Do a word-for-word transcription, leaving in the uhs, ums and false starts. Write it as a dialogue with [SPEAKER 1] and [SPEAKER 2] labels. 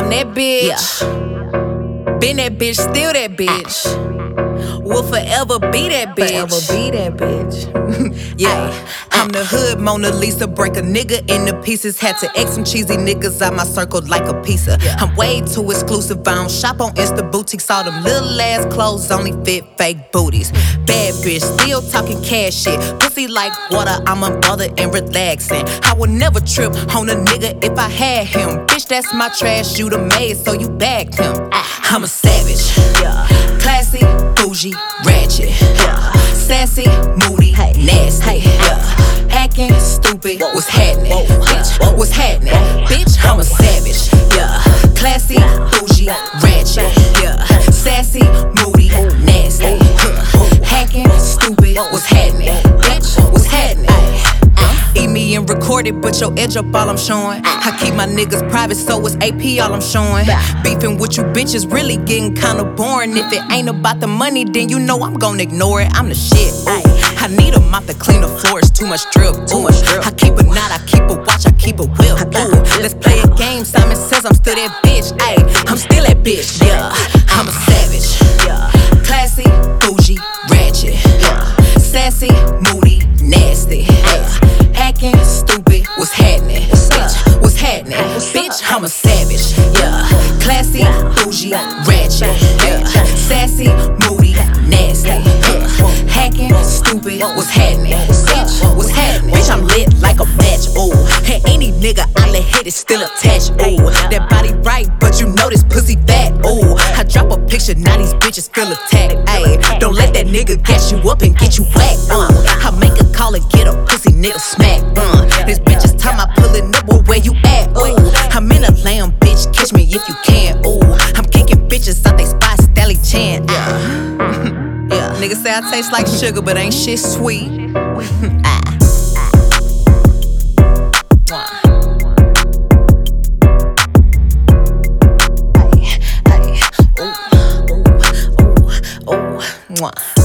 [SPEAKER 1] I'm that bitch. Yeah. Been that bitch, still that bitch. Will forever be that bitch.
[SPEAKER 2] Forever be that bitch.
[SPEAKER 1] Yeah, I'm the hood Mona Lisa. Break a nigga into pieces. Had to X some cheesy niggas out my circle like a pizza. Yeah. I'm way too exclusive. I don't shop on Insta boutiques. All them little ass clothes only fit fake booties. Bad bitch, still talking cash shit. Pussy like water, I'm unbothered and relaxing. I would never trip on a nigga if I had him. Bitch, that's my trash, you the maid, so you bagged him. I'm a savage,
[SPEAKER 2] Yeah.
[SPEAKER 1] classy, bougie, ratchet,
[SPEAKER 2] Yeah.
[SPEAKER 1] sassy, moody,
[SPEAKER 2] Hey.
[SPEAKER 1] nasty,
[SPEAKER 2] Hey.
[SPEAKER 1] yeah. Acting stupid, what's happening?
[SPEAKER 2] Whoa.
[SPEAKER 1] Bitch,
[SPEAKER 2] Whoa.
[SPEAKER 1] what's happening? Bitch, I'm a savage, yeah. Classy, bougie, ratchet, yeah. Sassy, moody, nasty, huh. Hacking, stupid, what's happening? Bitch, what's happening? Eat me and record it, but your edge up all I'm showing. I keep my niggas private, so it's A P all I'm showing. Beefing with you bitches really getting kinda boring. If it ain't about the money, then you know I'm gon' ignore it. I'm the shit. Ooh. I need a mop to clean the floors, too much drip. Too much drip. I keep a knot, I keep a watch, I keep a whip. Ooh. Let's play a game. Simon says I'm still that bitch. Ayy, I'm still that bitch. Yeah, I'm a savage.
[SPEAKER 2] Yeah.
[SPEAKER 1] Classy, bougie, ratchet. Yeah. Sassy, moody, nasty. Yeah. Acting stupid, what's happening? Bitch, what's happening? Bitch, I'm a savage. Yeah. Classy, bougie, ratchet. Yeah. Sassy, moody, nasty. Yeah. Hacking, stupid, what's happening? Bitch, what's happening? Bitch, I'm lit like a match. Ooh, and any nigga I let hit is still attached. Ooh, that body right, but you know this pussy fat. Ooh, I drop a picture, now these bitches feel attacked. Ayy, don't let that nigga gas you up and get you whacked. Uh, I make a call and get a pussy nigga smack. Uh, this bitch is time I pulling up, but where you at? Ooh, I'm in a lamb, bitch, catch me if you can. Ooh, I'm kicking bitches out they spot, Stelly Chan. Yeah. Yeah, niggas say I taste like sugar, but ain't shit sweet. ah. Ay, ay, ooh, ooh, ooh, ooh, mwah.